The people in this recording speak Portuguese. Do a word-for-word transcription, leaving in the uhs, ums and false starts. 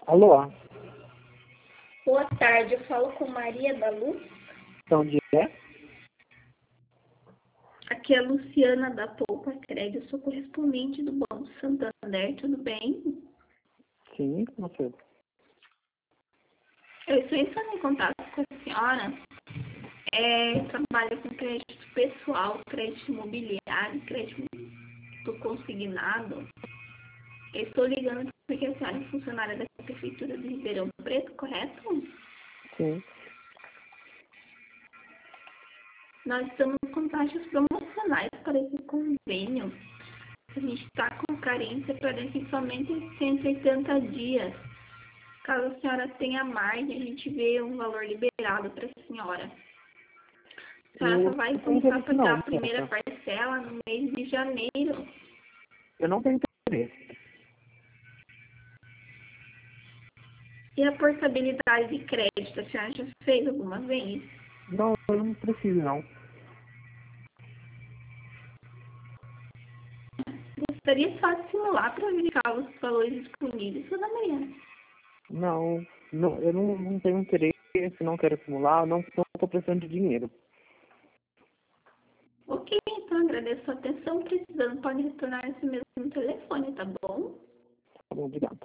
Alô? Boa tarde, eu falo com Maria da Luz. De onde é? Aqui é a Luciana da Poupa Crédito, sou correspondente do Banco Santander, tudo bem? Sim, com você. Eu estou entrando em contato com a senhora, é, trabalho com crédito pessoal, crédito imobiliário, crédito consignado. Eu estou ligando porque a senhora é funcionária da Prefeitura de Ribeirão Preto, correto? Sim. Nós estamos com taxas promocionais para esse convênio. A gente está com carência para dentro somente cento e oitenta dias. Caso a senhora tenha mais, a gente vê um valor liberado para a senhora. A senhora Eu só vai não tenho começar a interesse pagar não, a primeira moça. parcela no mês de janeiro. Eu não tenho interesse. E a portabilidade de crédito, a senhora já fez alguma vez? Não, eu não preciso não. Gostaria só de simular para verificar os valores disponíveis toda manhã. Não, não eu não, não tenho interesse, não quero simular, não estou precisando de dinheiro. Ok, então agradeço a atenção. Precisando, pode retornar esse mesmo telefone, tá bom? Tá bom, obrigado.